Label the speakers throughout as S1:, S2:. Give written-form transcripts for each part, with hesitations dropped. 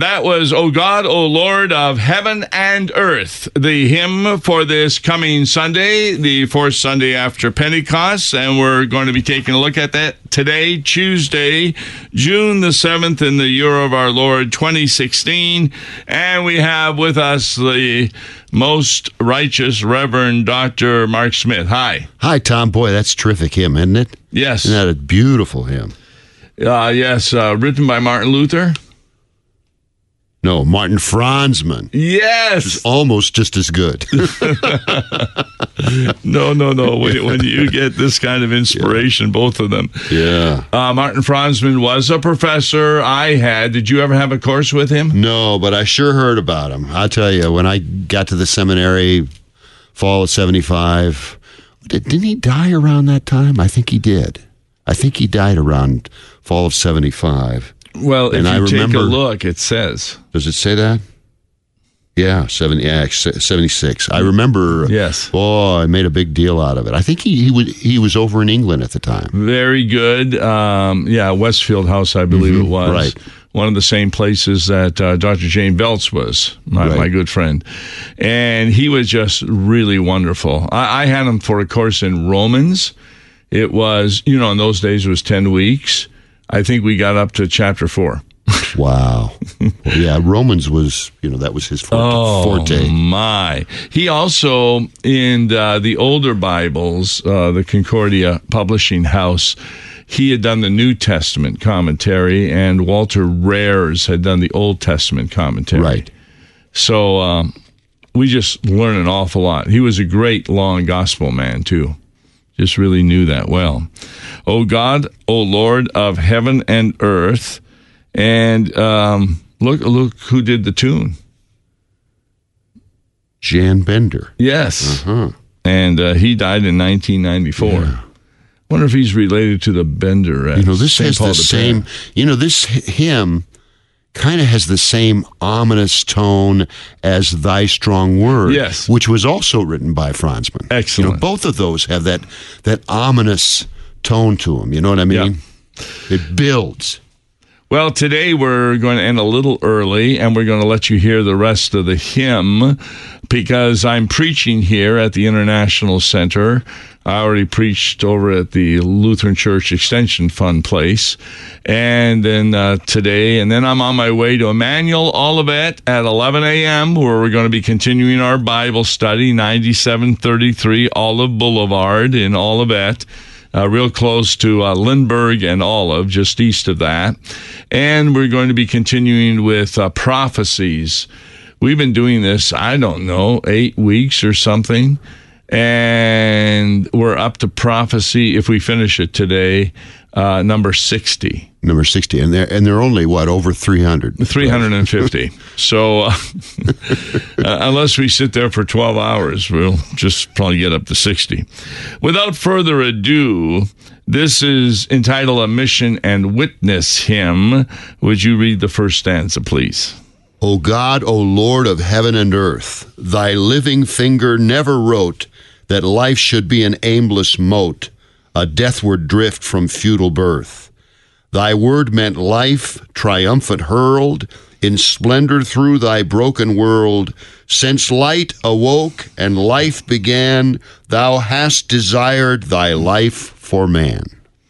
S1: that was, O God, O Lord of heaven and earth, the hymn for this coming Sunday, the fourth Sunday after Pentecost. And we're going to be taking a look at that today, Tuesday, June the 7th, in the year of our Lord 2016. And we have with us the most righteous Reverend Dr. Mark Smith. Hi.
S2: Hi, Tom. Boy, that's a terrific hymn, isn't it?
S1: Yes.
S2: Isn't that a beautiful hymn?
S1: Yes, written by Martin Luther.
S2: No, Martin Franzmann.
S1: Yes.
S2: It's almost just as good.
S1: No. When you get this kind of inspiration, both of them.
S2: Yeah.
S1: Martin Franzmann was a professor Did you ever have a course with him?
S2: No, but I sure heard about him. I'll tell you, when I got to the seminary, fall of 75, didn't he die around that time? I think he did. I think he died around fall of 75.
S1: Well, if you take a look, it says.
S2: Does it say that? Yeah, 76. I remember.
S1: Yes.
S2: Oh, I made a big deal out of it. I think he was over in England at the time.
S1: Very good. Westfield House, I believe it was.
S2: Right.
S1: One of the same places that Dr. Jane Belts was, my good friend. And he was just really wonderful. I had him for a course in Romans. It was, in those days it was 10 weeks. I think we got up to chapter 4.
S2: Wow. Well, yeah, Romans was, that was his forte.
S1: Oh, my. He also, in the older Bibles, the Concordia Publishing House, he had done the New Testament commentary, and Walter Rares had done the Old Testament commentary.
S2: Right.
S1: So we just learned an awful lot. He was a great long gospel man, too. Just really knew that well. O God, O Lord of heaven and earth. And look who did the tune.
S2: Jan Bender.
S1: Yes.
S2: Uh-huh.
S1: And he died in 1994.
S2: Yeah.
S1: Wonder if he's related to the Bender.
S2: This has the same. This hymn kind of has the same ominous tone as Thy Strong Word,
S1: yes,
S2: which was also written by Franzmann.
S1: Excellent.
S2: Both of those have that ominous tone to them. You know what I mean?
S1: Yeah.
S2: It builds.
S1: Well, today we're going to end a little early, and we're going to let you hear the rest of the hymn because I'm preaching here at the International Center. I already preached over at the Lutheran Church Extension Fund place, and then today, and then I'm on my way to Emmanuel Olivet at 11 a.m., where we're going to be continuing our Bible study, 9733 Olive Boulevard in Olivet. Real close to Lindbergh and Olive, just east of that. And we're going to be continuing with prophecies. We've been doing this, 8 weeks or something. And we're up to prophecy, if we finish it today, number 60.
S2: Number 60. And they're only, over 300?
S1: 350. So unless we sit there for 12 hours, we'll just probably get up to 60. Without further ado, this is entitled A Mission and Witness Hymn. Would you read the first stanza, please?
S2: O God, O Lord of heaven and earth, thy living finger never wrote that life should be an aimless mote, a deathward drift from futile birth. Thy word meant life, triumphant hurled, in splendor through thy broken world. Since light awoke and life began, thou hast desired thy life for man.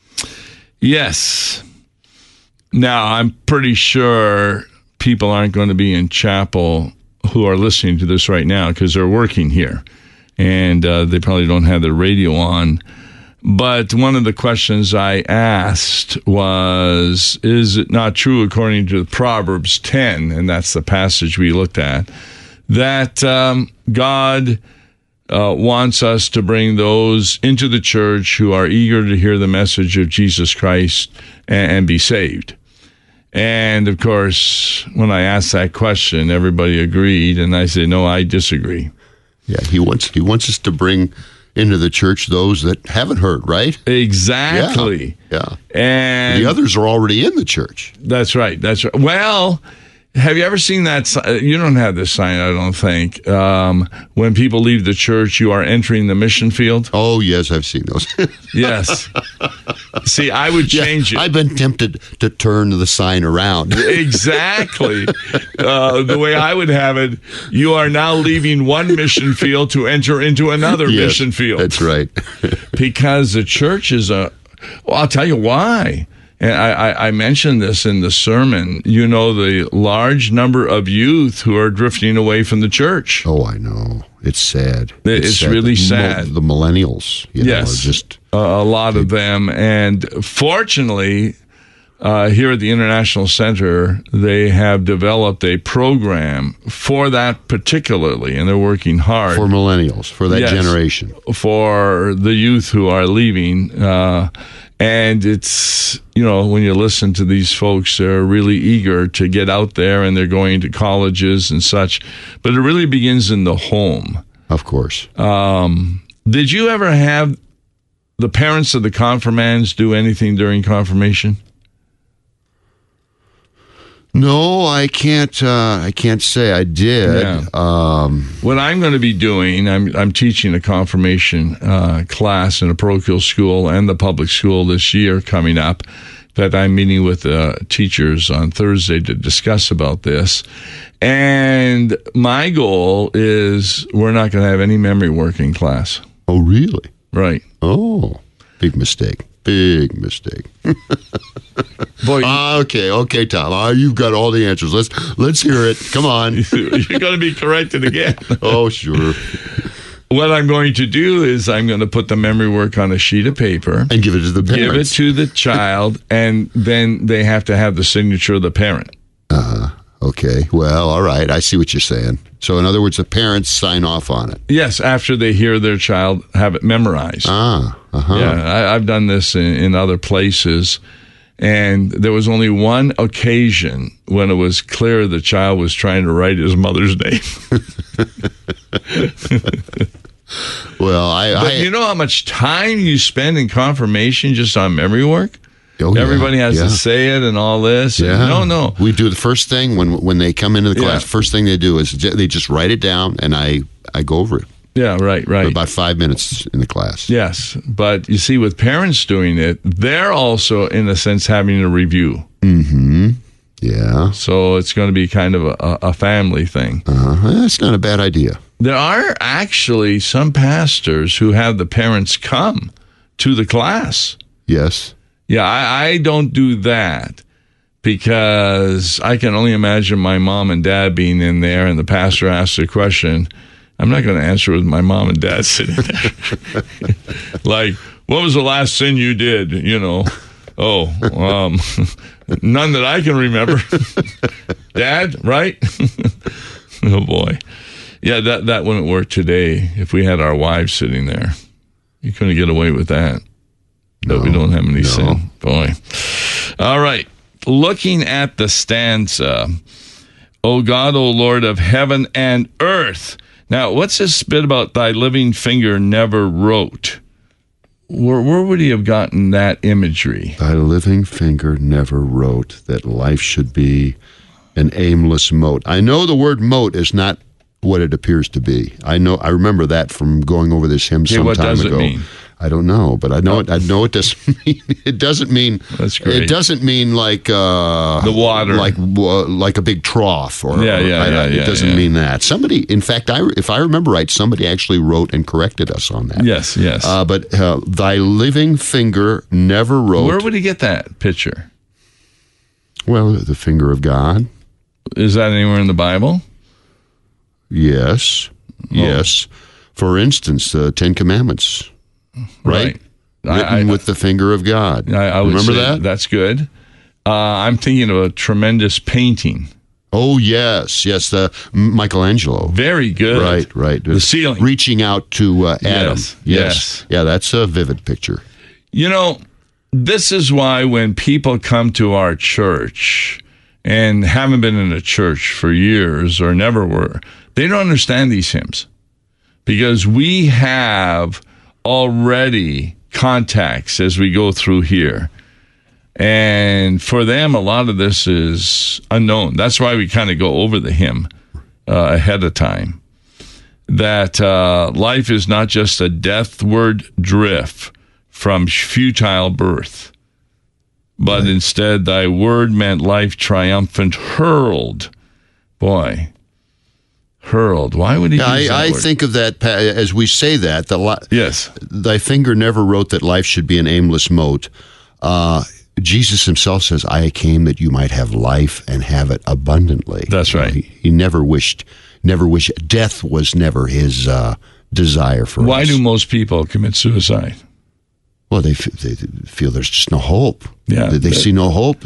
S1: Yes. Now, I'm pretty sure people aren't going to be in chapel who are listening to this right now because they're working here, and they probably don't have their radio on. But one of the questions I asked was, is it not true, according to Proverbs 10, and that's the passage we looked at, that God wants us to bring those into the church who are eager to hear the message of Jesus Christ and be saved? And, of course, when I asked that question, everybody agreed, and I said, no, I disagree.
S2: Yeah, he wants us to bring into the church those that haven't heard, right?
S1: Exactly.
S2: Yeah.
S1: And
S2: the others are already in the church.
S1: That's right. Well, Have you ever seen that? You don't have this sign, I don't think. When people leave the church, you are entering the mission field.
S2: Oh, yes, I've seen those.
S1: Yes. See, I would change it.
S2: I've been tempted to turn the sign around.
S1: Exactly. The way I would have it, you are now leaving one mission field to enter into another mission field.
S2: That's right.
S1: Because the church is well, I'll tell you why. And I mentioned this in the sermon. You know, the large number of youth who are drifting away from the church.
S2: Oh, I know. It's sad.
S1: It's sad. Really sad.
S2: The millennials,
S1: yes,
S2: are just
S1: a lot of them. And fortunately, here at the International Center, they have developed a program for that particularly, and they're working hard.
S2: For millennials, for that generation.
S1: For the youth who are leaving. And it's, when you listen to these folks, they're really eager to get out there, and they're going to colleges and such. But it really begins in the home.
S2: Of course.
S1: Did you ever have the parents of the confirmands do anything during confirmation?
S2: No, I can't say I did.
S1: Yeah. What I'm going to be doing, I'm teaching a confirmation class in a parochial school and the public school this year coming up. In fact, I'm meeting with teachers on Thursday to discuss about this. And my goal is we're not going to have any memory work in class.
S2: Oh, really?
S1: Right.
S2: Oh, big mistake. Big mistake.
S1: Boy,
S2: okay, Tom. You've got all the answers. Let's hear it. Come on.
S1: You're going to be corrected again.
S2: Oh, sure.
S1: What I'm going to do is I'm going to put the memory work on a sheet of paper
S2: and give it to the parents.
S1: Give it to the child, and then they have to have the signature of the parent.
S2: Okay. Well, all right. I see what you're saying. So, in other words, the parents sign off on it.
S1: Yes, after they hear their child have it memorized. Yeah, I've done this in other places, and there was only one occasion when it was clear the child was trying to write his mother's name.
S2: Well,
S1: but you know how much time you spend in confirmation just on memory work?
S2: Oh,
S1: everybody has to say it and all this.
S2: Yeah.
S1: No.
S2: We do the first thing when they come into the class. First thing they do is they just write it down, and I go over it.
S1: Yeah, right.
S2: For about 5 minutes in the class.
S1: Yes, but you see, with parents doing it, they're also, in a sense, having a review.
S2: Mm-hmm. Yeah.
S1: So it's going to be kind of a family thing.
S2: That's not a bad idea.
S1: There are actually some pastors who have the parents come to the class.
S2: Yes.
S1: Yeah, I don't do that because I can only imagine my mom and dad being in there and the pastor asks a question. I'm not going to answer with my mom and dad sitting there. Like, what was the last sin you did? None that I can remember. Dad, right? Oh, boy. Yeah, that wouldn't work today if we had our wives sitting there. You couldn't get away with that. But we don't have any sin. Boy. All right. Looking at the stanza, O God, O Lord of heaven and earth. Now, what's this bit about thy living finger never wrote? Where would he have gotten that imagery?
S2: Thy living finger never wrote that life should be an aimless mote. I know the word mote is not what it appears to be. I remember that from going over this hymn some time ago.
S1: What does it mean?
S2: I don't know, but I know it doesn't mean. It doesn't mean.
S1: That's great.
S2: It doesn't mean like
S1: the water,
S2: like a big trough, or
S1: it
S2: doesn't mean that. Somebody, in fact, if I remember right, somebody actually wrote and corrected us on that.
S1: Yes.
S2: But thy living finger never wrote.
S1: Where would he get that picture?
S2: Well, the finger of God.
S1: Is that anywhere in the Bible?
S2: Yes. Yes. For instance, the Ten Commandments. Right. Written with the finger of God.
S1: I would
S2: remember
S1: say
S2: that?
S1: That's good. I'm thinking of a tremendous painting.
S2: Oh, yes. The Michelangelo.
S1: Very good.
S2: Right.
S1: The ceiling.
S2: Reaching out to Adam.
S1: Yes.
S2: Yeah, that's a vivid picture.
S1: This is why when people come to our church and haven't been in a church for years or never were, they don't understand these hymns because we have already contacts as we go through here. And for them, a lot of this is unknown. That's why we kind of go over the hymn ahead of time. That life is not just a deathward drift from futile birth, but instead thy word meant life triumphant, hurled. Boy, hurled. Why would he use that
S2: I
S1: word?
S2: think of that as we say that.
S1: Yes.
S2: Thy finger never wrote that life should be an aimless mote. Jesus himself says, I came that you might have life and have it abundantly.
S1: That's right.
S2: He never wished. Death was never his desire for us.
S1: Why do most people commit suicide?
S2: Well, they feel there's just no hope.
S1: Yeah,
S2: they see no hope.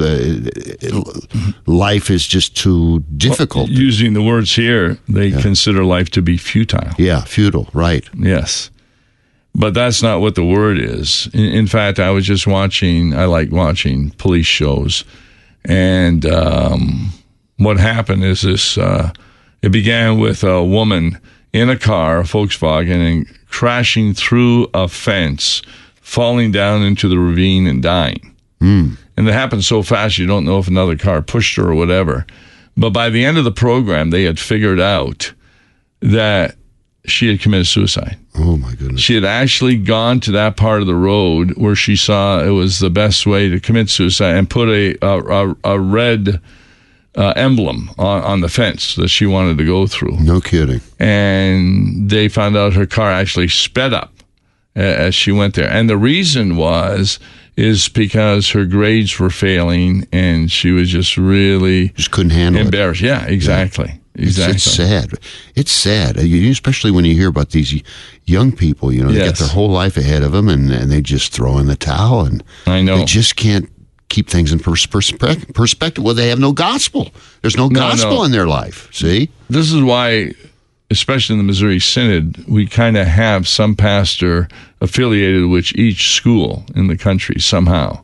S2: Life is just too difficult.
S1: Well, using the words here, they consider life to be futile.
S2: Yeah, futile, right.
S1: Yes. But that's not what the word is. In fact, I was just I like watching police shows. And what happened is this, it began with a woman in a car, a Volkswagen, and crashing through a fence, falling down into the ravine and dying. And it happened so fast you don't know if another car pushed her or whatever. But by the end of the program, they had figured out that she had committed suicide.
S2: Oh, my goodness.
S1: She had actually gone to that part of the road where she saw it was the best way to commit suicide and put a red emblem on the fence that she wanted to go through.
S2: No kidding.
S1: And they found out her car actually sped up as she went there. And the reason is because her grades were failing and she was just really
S2: couldn't handle
S1: embarrassed.
S2: it.
S1: Yeah, exactly. Exactly.
S2: It's sad. It's sad, especially when you hear about these young people. They get their whole life ahead of them, and they just throw in the towel, and
S1: I know
S2: they just can't keep things in perspective. Well, they have no gospel. There's no gospel in their life. See,
S1: this is why, especially in the Missouri Synod, we kind of have some pastor affiliated with each school in the country somehow.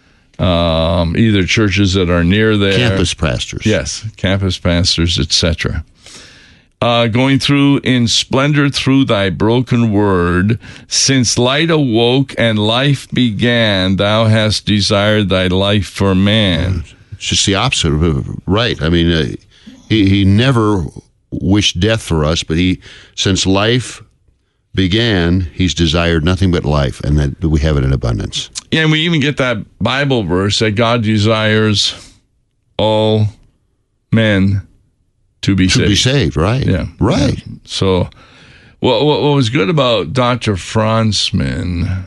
S1: Either churches that are near there.
S2: Campus pastors.
S1: Yes, campus pastors, etc. Going through in splendor through thy broken word, since light awoke and life began, thou hast desired thy life for man.
S2: It's just the opposite. Right. I mean, he never wished death for us, but since life began, he's desired nothing but life, and that we have it in abundance.
S1: Yeah, and we even get that Bible verse that God desires all men to be saved.
S2: To be saved, right.
S1: Yeah.
S2: Right.
S1: Yeah. So, what was good about Dr. Franzman,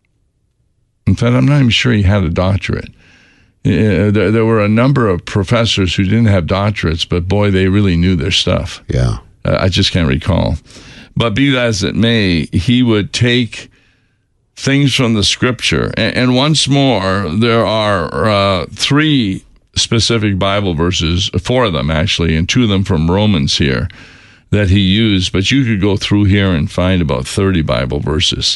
S1: in fact, I'm not even sure he had a doctorate. There were a number of professors who didn't have doctorates, but boy, they really knew their stuff.
S2: Yeah.
S1: I just can't recall. But be that as it may, he would take things from the scripture. And once more, there are 3 specific Bible verses, 4 of them actually, and 2 of them from Romans here that he used. But you could go through here and find about 30 Bible verses.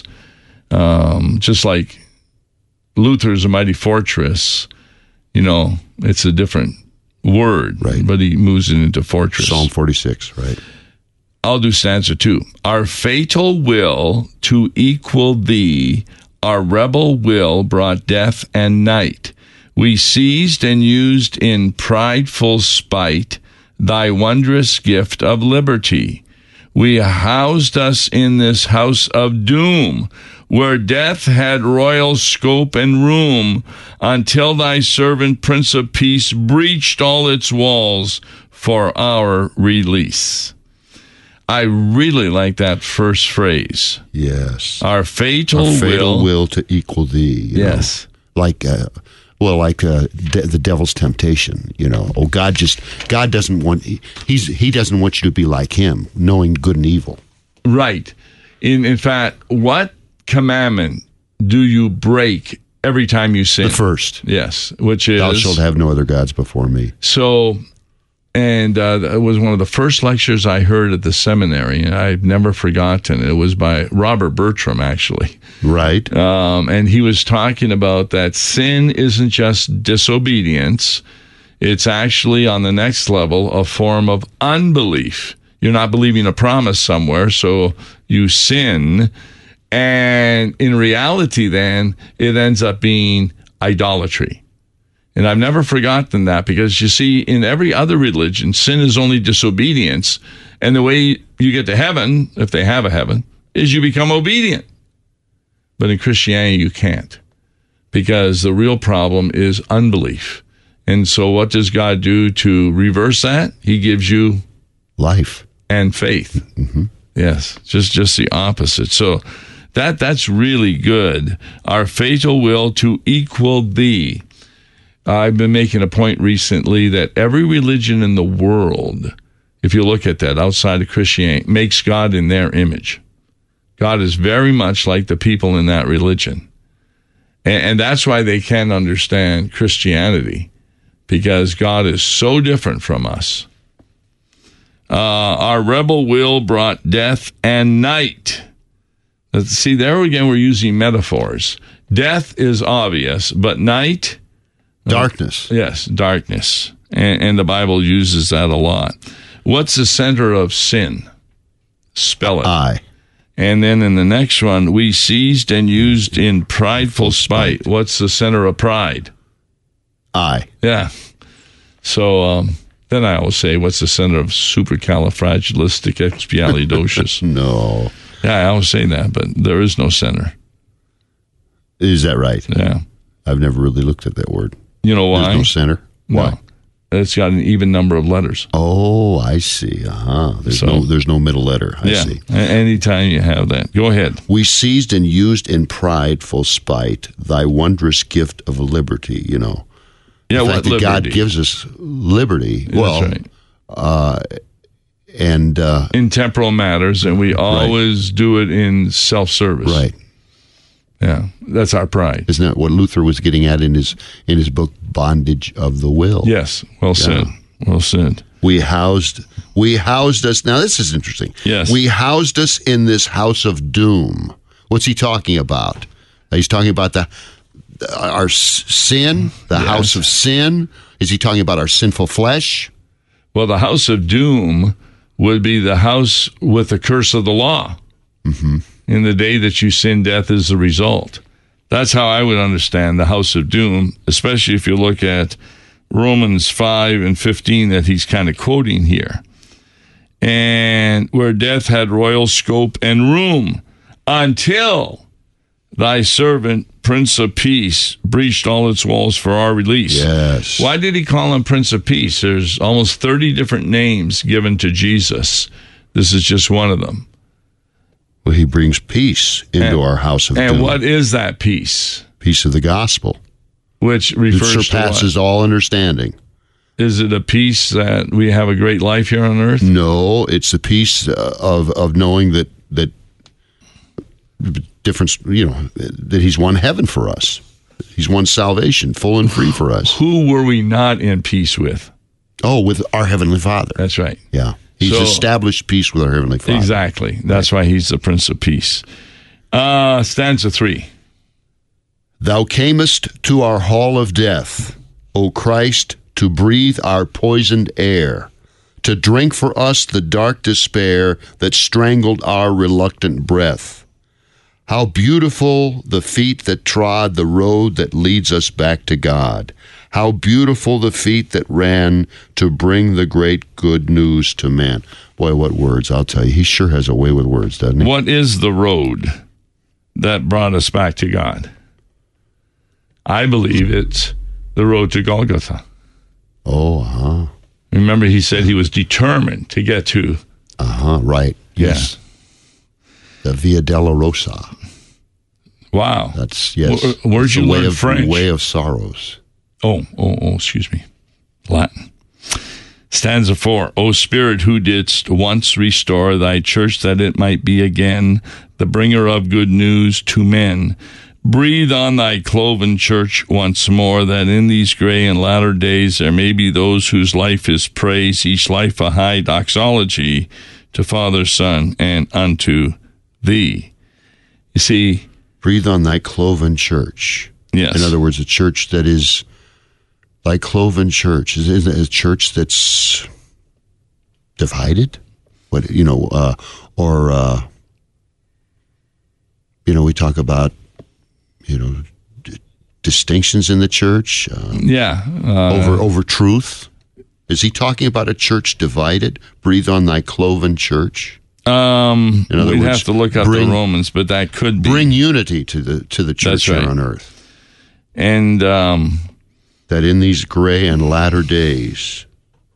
S1: Just like Luther's a mighty fortress, it's a different word,
S2: right? But
S1: he moves it into fortress.
S2: Psalm 46, right?
S1: I'll do stanza 2. Our fatal will to equal thee, our rebel will brought death and night. We seized and used in prideful spite thy wondrous gift of liberty. We housed us in this house of doom, where death had royal scope and room, until thy servant Prince of Peace breached all its walls for our release. I really like that first phrase.
S2: Yes.
S1: Our fatal
S2: will to equal thee.
S1: Yes.
S2: Like the devil's temptation. God doesn't want he doesn't want you to be like him, knowing good and evil.
S1: Right. In fact, what commandment do you break every time you sin?
S2: The first.
S1: Yes, which is
S2: thou shalt have no other gods before me.
S1: So. And it was one of the first lectures I heard at the seminary, and I've never forgotten. It was by Robert Bertram, actually.
S2: Right.
S1: And he was talking about that sin isn't just disobedience. It's actually, on the next level, a form of unbelief. You're not believing a promise somewhere, so you sin. And in reality, then, it ends up being idolatry. And I've never forgotten that, because you see, in every other religion, sin is only disobedience. And the way you get to heaven, if they have a heaven, is you become obedient. But in Christianity, you can't, because the real problem is unbelief. And so what does God do to reverse that? He gives you
S2: life
S1: and faith.
S2: Mm-hmm.
S1: Yes, just the opposite. So that's really good. Our fatal will to equal thee. I've been making a point recently that every religion in the world, if you look at that outside of Christianity, makes God in their image. God is very much like the people in that religion. And that's why they can't understand Christianity, because God is so different from us. Our rebel will brought death and night. See, there again, we're using metaphors. Death is obvious, but night...
S2: darkness.
S1: Yes, darkness. And the Bible uses that a lot. What's the center of sin? Spell it.
S2: I.
S1: And then in the next one, we seized and used in prideful spite. What's the center of pride?
S2: I.
S1: Yeah. So then I always say, what's the center of supercalifragilisticexpialidocious?
S2: No.
S1: Yeah, I always say that, but there is no center.
S2: Is that right?
S1: Yeah.
S2: I've never really looked at that word.
S1: You know why?
S2: There's no center? Why?
S1: No. It's got an even number of letters.
S2: Oh, I see. There's no middle letter. I see.
S1: Anytime you have that. Go ahead.
S2: We seized and used in prideful spite thy wondrous gift of liberty, you know.
S1: Yeah,
S2: the
S1: what
S2: fact that
S1: liberty?
S2: God gives us liberty.
S1: That's right. In temporal matters, and we always do it in self-service.
S2: Right.
S1: Yeah, that's our pride.
S2: Isn't that what Luther was getting at in his book, Bondage of the Will?
S1: Yes, well said. Well said.
S2: We housed us. Now this is interesting.
S1: Yes.
S2: We housed us in this house of doom. What's he talking about? He's talking about our sin, the house of sin. Is he talking about our sinful flesh?
S1: Well, the house of doom would be the house with the curse of the law.
S2: Mm-hmm.
S1: In the day that you sin, death is the result. That's how I would understand the house of doom, especially if you look at Romans 5 and 15 that he's kind of quoting here. And where death had royal scope and room until thy servant, Prince of Peace, breached all its walls for our release.
S2: Yes.
S1: Why did he call him Prince of Peace? There's almost 30 different names given to Jesus. This is just one of them.
S2: Well, he brings peace into our house of doom.
S1: And what is that peace?
S2: Peace of the gospel.
S1: Which refers
S2: it surpasses
S1: to what?
S2: all understanding.
S1: Is it a peace that we have a great life here on earth?
S2: No, it's the peace of knowing that difference, that he's won heaven for us. He's won salvation, full and free for us.
S1: Who were we not in peace with?
S2: Oh, with our Heavenly Father.
S1: That's right.
S2: Yeah. He's established peace with our Heavenly Father.
S1: Exactly. That's why he's the Prince of Peace. Stanza 3.
S2: Thou camest to our hall of death, O Christ, to breathe our poisoned air, to drink for us the dark despair that strangled our reluctant breath. How beautiful the feet that trod the road that leads us back to God. How beautiful the feet that ran to bring the great good news to man. Boy, what words, I'll tell you. He sure has a way with words, doesn't he?
S1: What is the road that brought us back to God? I believe it's the road to Golgotha.
S2: Oh,
S1: Remember, he said he was determined to get to.
S2: Right. Yes. The Via Dolorosa.
S1: Wow.
S2: That's, yes.
S1: Where'd you learn French?
S2: The way of sorrows.
S1: Oh, excuse me. Latin. Stanza 4. O Spirit, who didst once restore thy church that it might be again the bringer of good news to men, breathe on thy cloven church once more, that in these gray and latter days there may be those whose life is praise, each life a high doxology to Father, Son, and unto thee. You see,
S2: breathe on thy cloven church.
S1: Yes.
S2: In other words, a church that is thy cloven church. Is it a church that's divided? What, we talk about, distinctions in the church, over truth. Is he talking about a church divided? Breathe on thy cloven church.
S1: We'd have to look up the Romans, but that could be.
S2: Bring unity to the church here on earth.
S1: And
S2: that in these gray and latter days,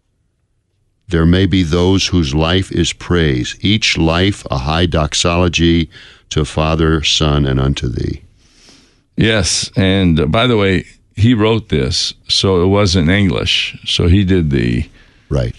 S2: there may be those whose life is praise, each life a high doxology to Father, Son, and unto thee.
S1: Yes, and by the way, he wrote this, so it wasn't English. So he did the
S2: right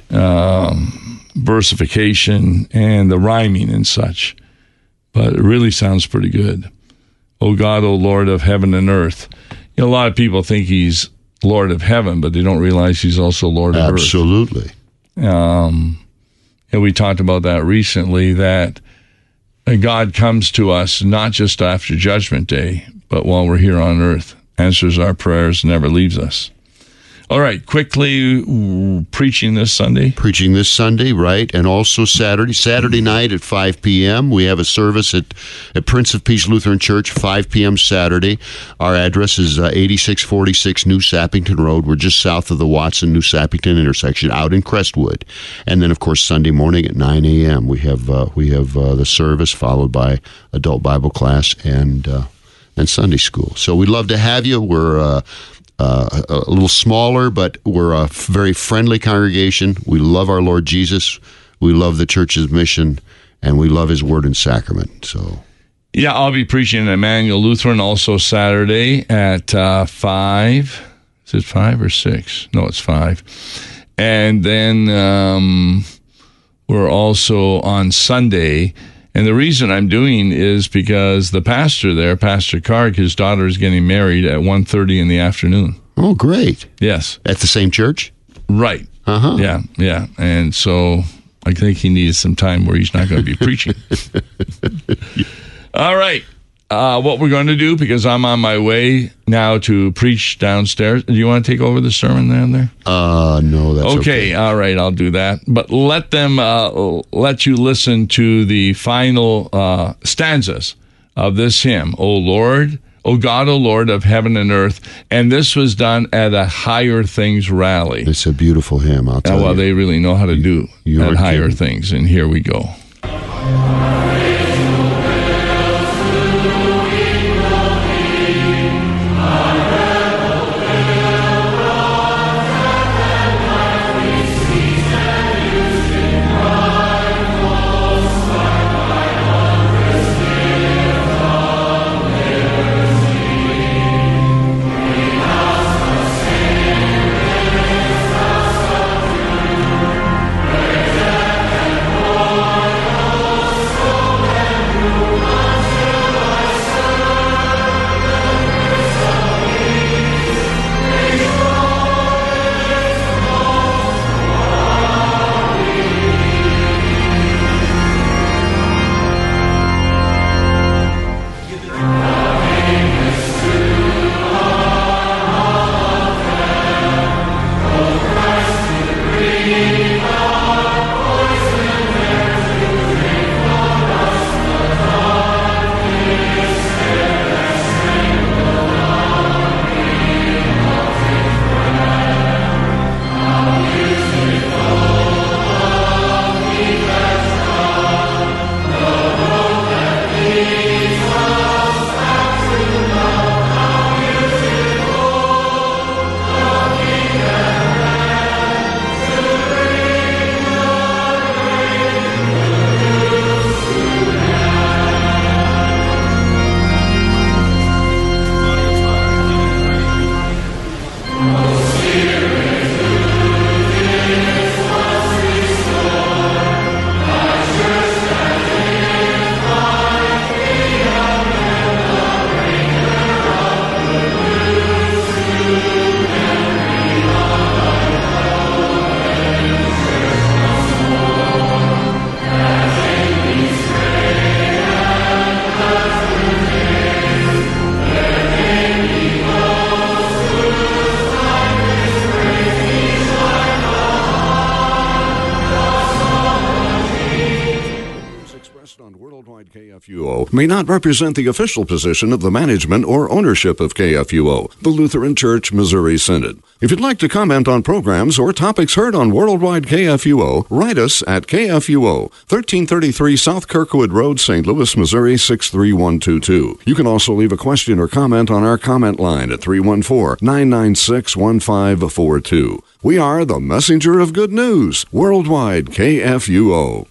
S1: versification and the rhyming and such. But it really sounds pretty good. O God, O Lord of heaven and earth. You know, a lot of people think he's Lord of heaven, but they don't realize he's also Lord of earth.
S2: Absolutely.
S1: And we talked about that recently, that God comes to us not just after Judgment Day, but while we're here on earth, answers our prayers, never leaves us. All right, quickly, preaching this Sunday.
S2: Preaching this Sunday, right, and also Saturday night at 5 p.m. We have a service at Prince of Peace Lutheran Church, 5 p.m. Saturday. Our address is 8646 New Sappington Road. We're just south of the Watson-New Sappington intersection, out in Crestwood. And then, of course, Sunday morning at 9 a.m. we have the service, followed by adult Bible class and Sunday school. So we'd love to have you. We're a little smaller, but we're a very friendly congregation. We love our Lord Jesus. We love the church's mission, and we love his word and sacrament. So,
S1: yeah, I'll be preaching at Emmanuel Lutheran also Saturday at 5. Is it 5 or 6? No, it's 5. And then we're also on Sunday. And the reason I'm doing is because the pastor there, Pastor Karg, his daughter is getting married at 1:30 in the afternoon.
S2: Oh, great.
S1: Yes.
S2: At the same church?
S1: Right.
S2: Uh-huh.
S1: Yeah. And so I think he needs some time where he's not going to be preaching. All right. What we're going to do, because I'm on my way now to preach downstairs. Do you want to take over the sermon down there?
S2: No, that's okay.
S1: All right, I'll do that. But let them let you listen to the final stanzas of this hymn, O Lord, O God, O Lord of heaven and earth. And this was done at a Higher Things rally.
S2: It's a beautiful hymn, I'll tell you.
S1: Well, they really know how to do at Higher Things, and here we go.
S3: KFUO may not represent the official position of the management or ownership of KFUO, the Lutheran Church Missouri Synod. If you'd like to comment on programs or topics heard on Worldwide KFUO, write us at KFUO, 1333 South Kirkwood Road, St. Louis, Missouri, 63122. You can also leave a question or comment on our comment line at 314-996-1542. We are the messenger of good news, Worldwide KFUO.